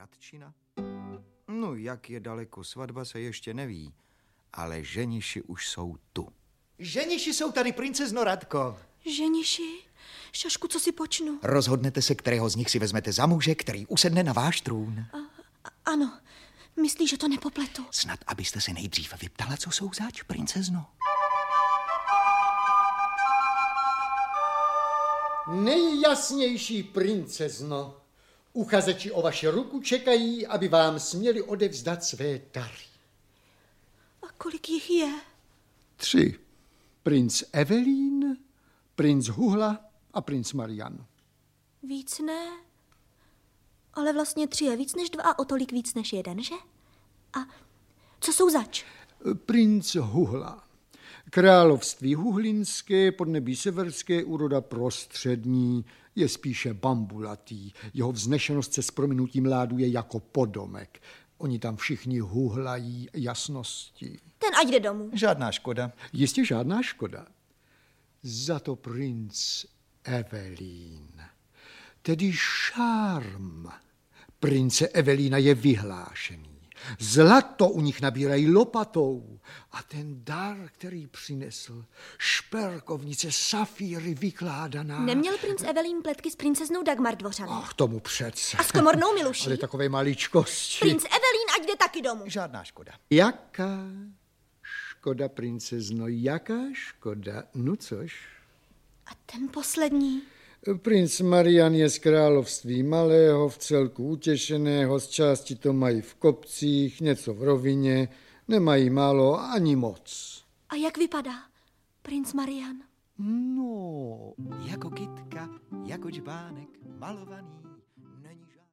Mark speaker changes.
Speaker 1: Radčina? No, jak je daleko svatba, se ještě neví, ale ženiši už jsou tu.
Speaker 2: Ženiši jsou tady, princezno Radko.
Speaker 3: Ženiši? Šašku, co si počnu?
Speaker 2: Rozhodnete se, kterého z nich si vezmete za muže, který usedne na váš trůn.
Speaker 3: Ano, myslíš, že to nepopletu?
Speaker 2: Snad, abyste se nejdřív vyptala, co jsou zač, princezno.
Speaker 4: Nejjasnější princezno, uchazeči o vaši ruku čekají, aby vám směli odevzdat své dary.
Speaker 3: A kolik jich je?
Speaker 4: 3. Princ Evelyn, princ Huhla a princ Marian.
Speaker 3: Víc ne. Ale vlastně 3 je víc než 2 a o tolik víc než 1, že? A co jsou zač?
Speaker 4: Princ Huhla. Království huhlinské, podnebí severské, úroda prostřední, je spíše bambulatý. Jeho vznešenost se s prominutím láduje jako podomek. Oni tam všichni huhlají jasnosti.
Speaker 3: Ten ať jde domů.
Speaker 1: Žádná škoda.
Speaker 4: Jistě žádná škoda. Za to princ Evelyn, tedy šarm prince Evelína je vyhlášený. Zlato u nich nabírají lopatou a ten dar, který přinesl, šperkovnice, safíry vykládaná.
Speaker 3: Neměl princ Evelyn pletky s princeznou Dagmar Dvořany?
Speaker 4: Ach, tomu přece.
Speaker 3: A s komornou Miluší?
Speaker 4: Ale takové maličkosti.
Speaker 3: Princ Evelyn ať jde taky domů.
Speaker 1: Žádná škoda.
Speaker 4: Jaká škoda, princezno, jaká škoda? No což?
Speaker 3: A ten poslední?
Speaker 4: Princ Marian je z království malého, v celku utěšeného, z části to mají v kopcích, něco v rovině, nemají málo ani moc.
Speaker 3: A jak vypadá princ Marian?
Speaker 4: No,
Speaker 1: Jako kytka, jako džbánek, malovaný.